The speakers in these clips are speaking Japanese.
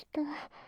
た。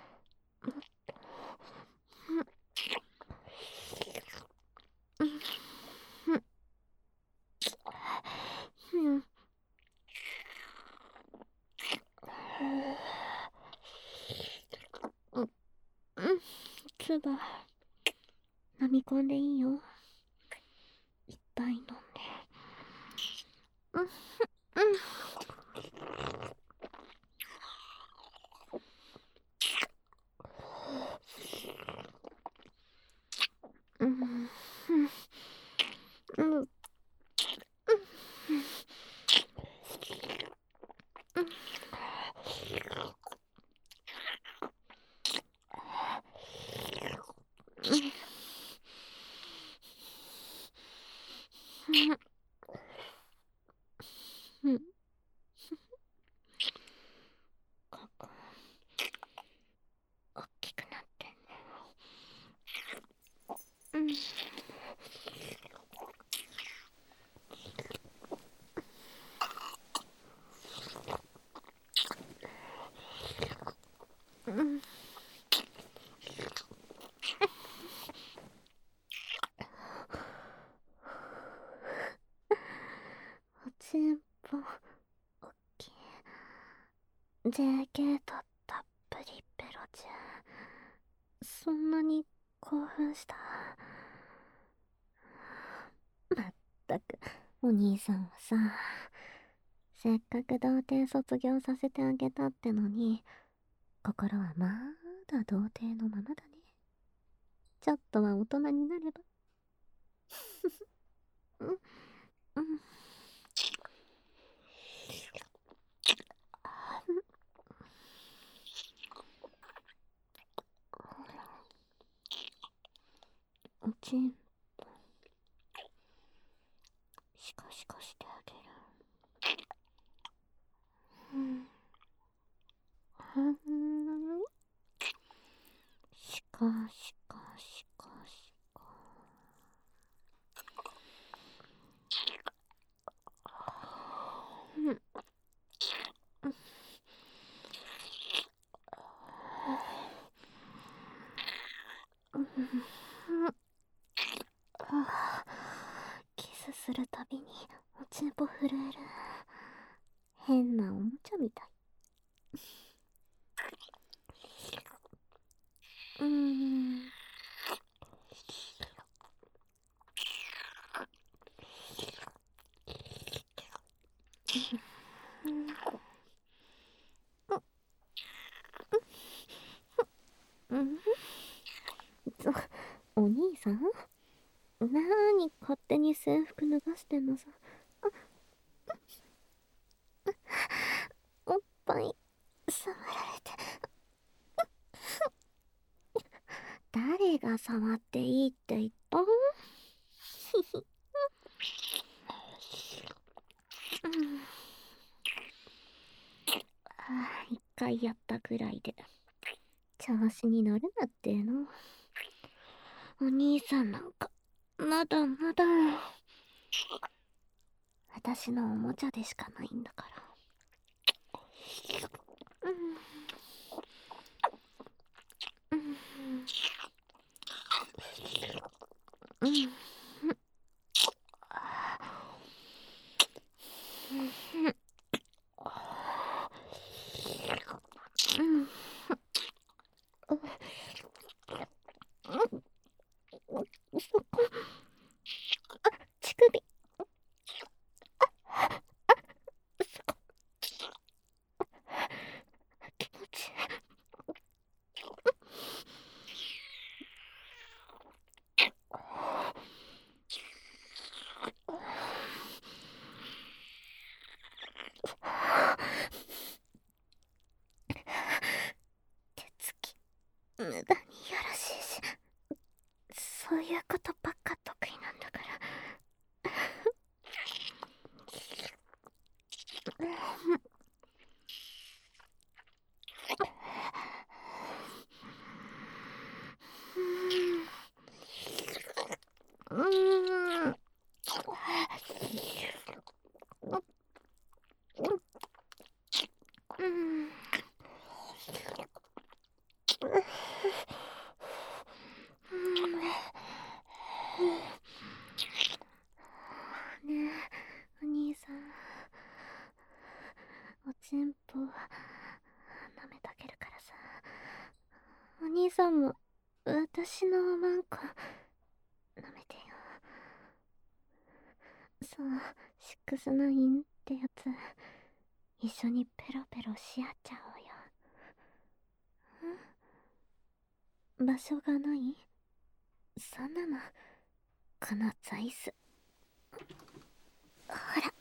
つば、飲み込んでいいよ。いっぱい飲んで。ここ、おっきくなってんね。おちんぽ、おっきい。JK とたっぷりペロちゃん。そんなに興奮した？まったく、お兄さんはさ、せっかく童貞卒業させてあげたってのに、心はまだ童貞のままだね。ちょっとは大人になれば。うん、うん。おちん、シカシカしてあげる。うん。シカシカシカシカ。うん。キスするたびにおちんぽ震える。変なおもちゃみたい。お兄さん、なーに勝手に制服脱がしてんのさ。おっぱい触られて。誰が触っていいって言った？一回やったくらいで調子に乗るなっての。お兄さんなんかまだまだ私のおもちゃでしかないんだから。そこ、乳首、そこ、気持ちいい。手つき無駄にやらしいし、そういうことばっか得意なんだから。 兄さんも私のおまんこ舐めてよ。そう、6-9ってやつ一緒にペロペロし合っちゃおうよ。場所がない？そんなのこの座椅子ほら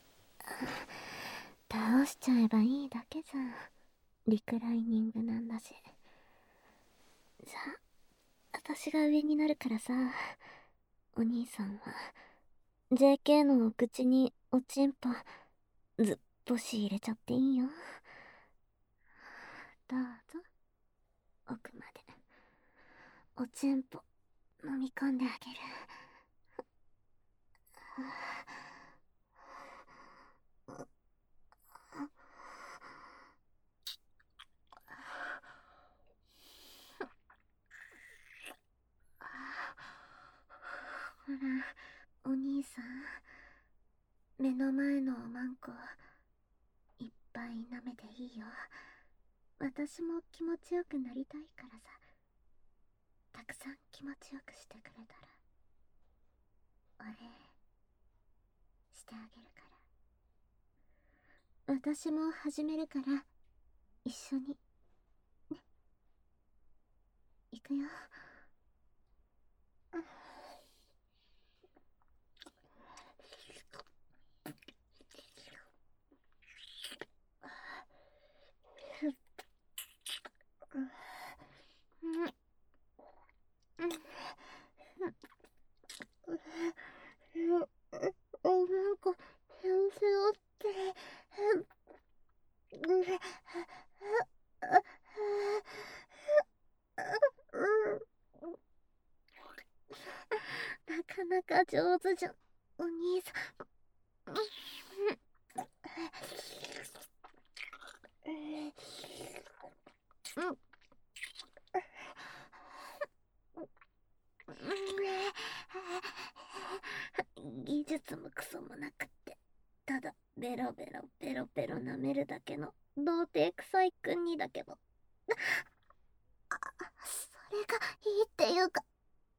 倒しちゃえばいいだけじゃん。リクライニングなんだし。じゃあ私が上になるからさ、お兄さんは JK のお口におちんぽずっぽし入れちゃっていいよ。どうぞ、奥までおちんぽ飲み込んであげる。ほら、お兄さん、目の前のおまんこいっぱい舐めていいよ。私も気持ちよくなりたいからさ、たくさん気持ちよくしてくれたらお礼してあげるから。私も始めるから一緒にね。行くよ。おなんかヘロヘロって。なかなか上手じゃん、お兄さん。技術もクソもなくって、ただベロベロペロペロ舐めるだけの童貞臭い君にだけど、それがいいっていうか。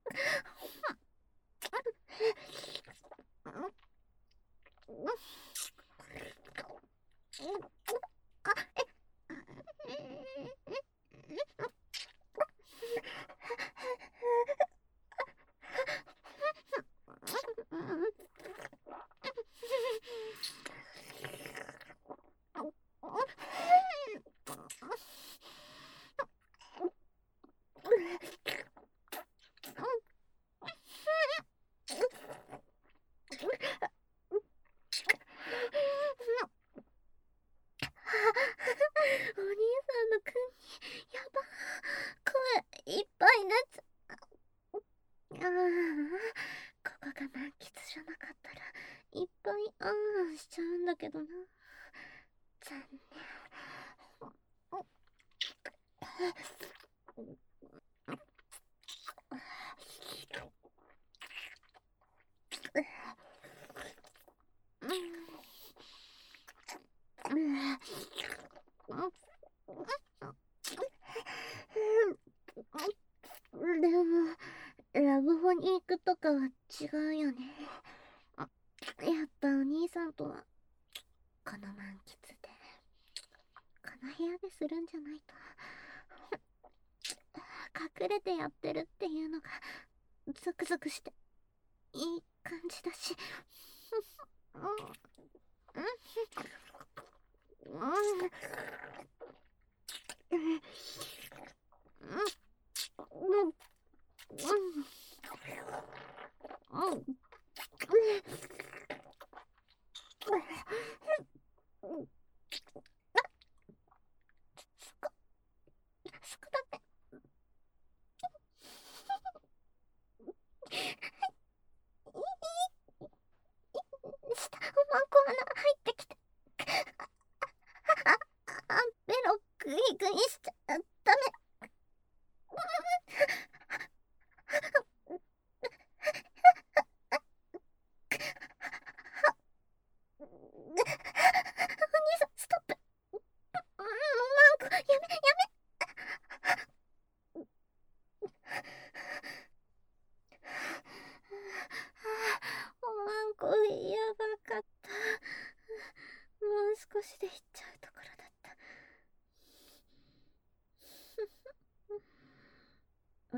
お兄さんの君にやば声いっぱいになっちゃああ、ここが満喫じゃなかったらいっぱいあんしちゃうんだけどな。残念。でもラブホに行くとかは違うよね。やっぱお兄さんとはこの満喫でこの部屋でするんじゃないと。隠れてやってるっていうのがゾクゾクしていい感じだし。すくだって下おまんこ穴入ってきて、ベログイグイしちゃダメ。お兄さんストップ。おまんこやめやめ。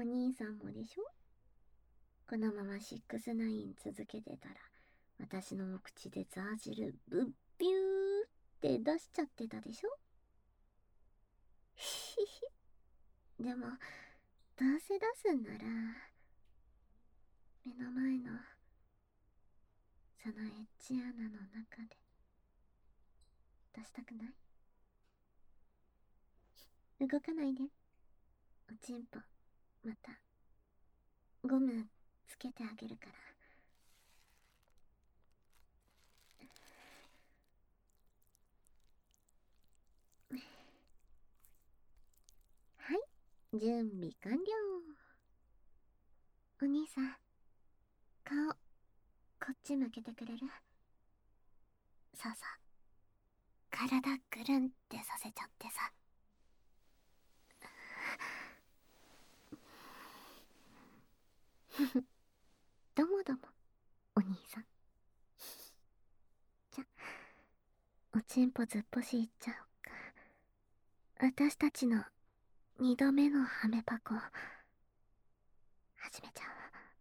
兄さんもでしょ。このまま6-9続けてたら、私のお口でザー汁ブッビューって出しちゃってたでしょ。ひひ。でも、どうせ出すんなら、目の前の、そのエッジ穴の中で、出したくない？動かないで。おちんぽ、また、ゴムつけてあげるから。はい、準備完了。お兄さん、顔、こっち向けてくれる？そうそう。体ぐるんってさせちゃってさ。どもども、お兄さん。じゃ、おちんぽずっぽしいっちゃおうか。私たちの2度目のハメパコ、始めちゃ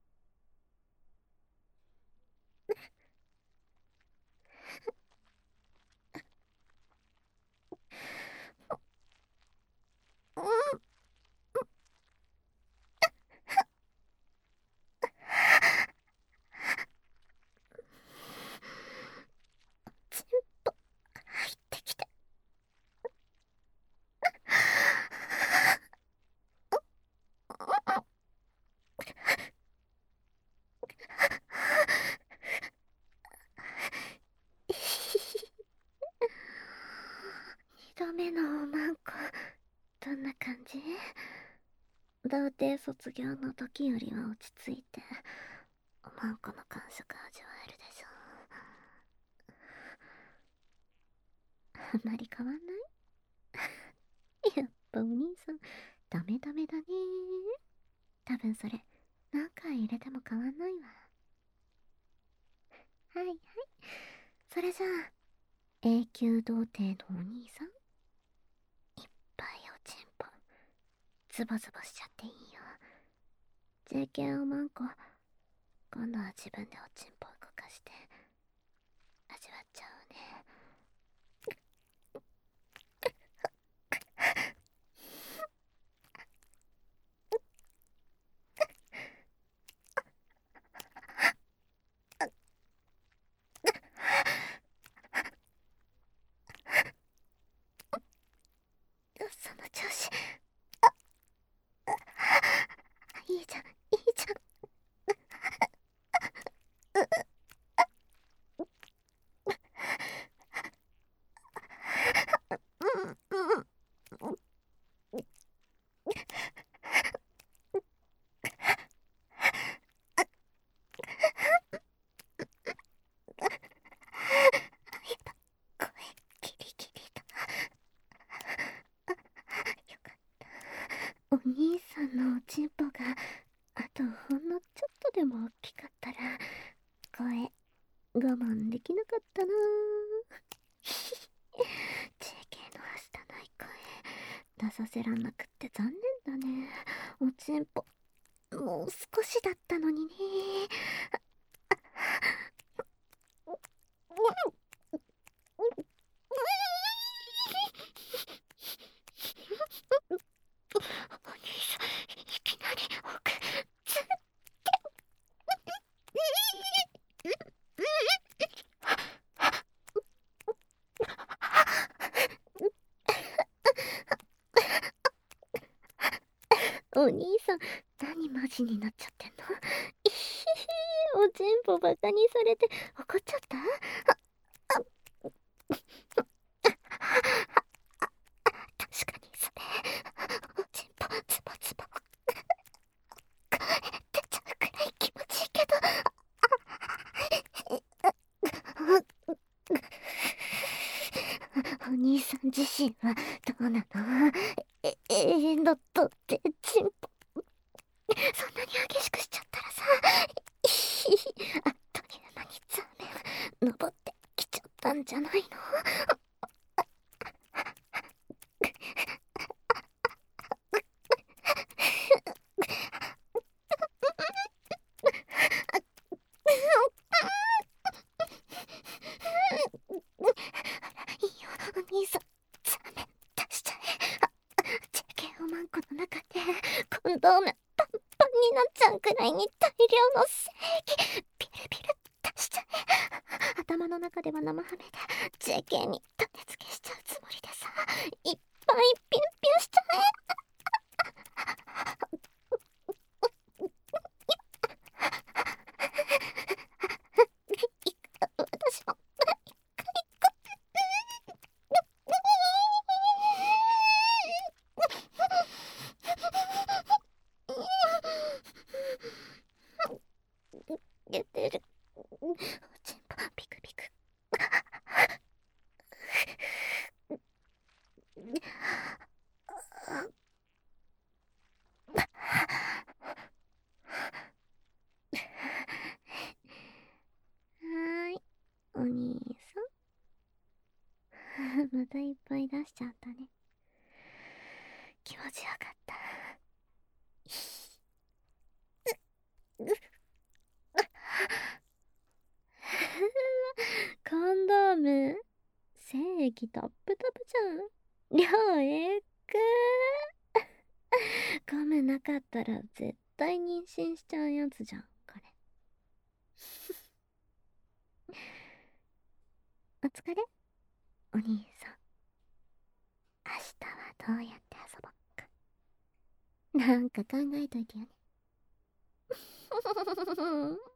う。うん。ちんぽ、入ってきて。2度目のおまんこ、どんな感じ？童貞卒業の時よりは落ち着いて、おまんこの感触味わえるでしょ。あんまり変わんない？やっぱお兄さん、ダメダメだね。多分それ、何回入れても変わんないわ。はいはい。それじゃあ、永久童貞のお兄さん、いっぱいおちんぽ、ズボズボしちゃっていいよ。JK おまんこ、今度は自分でおちんぽ動かして、味わっちゃうね。その調子。いいじゃん、いいじゃん。うんうん。声ギリギリだ。よかった。お兄さんのおちんぽがあとほんのちょっとでも大きかったら、声我慢できなかったな。JK のはしたない声出させらんなくって残念だね。おちんぽもう少しだったのにね。お兄さん、いきなり奥つってお兄さん、何マジになっちゃってんの？いひひ、おちんぽバカにされて怒っちゃった？確かにそれ、おちんぽズボズボ出ちゃうくらい気持ちいいけど。お兄さん自身はどうなの？どってちんぽ、そんなに激しくしちゃったらさ、あっという間にザーメン登ってきちゃったんじゃないの？ んこの中でコンドームパンパンになっちゃうくらいに大量の精液ビルビル出しちゃえ。頭の中では生ハメで JK に種付けしちゃうつもりでさ、いっぱいピュンピュンしちゃえ。私も出てる。おちんぽピクピク。はーい、お兄さん。またいっぱい出しちゃったね。気持ちよかった。コンドーム精液タップタプじゃん。量えっくー。ゴムなかったら絶対妊娠しちゃうやつじゃん、これ。お疲れ、お兄さん。明日はどうやって遊ぼっか。なんか考えといてよね。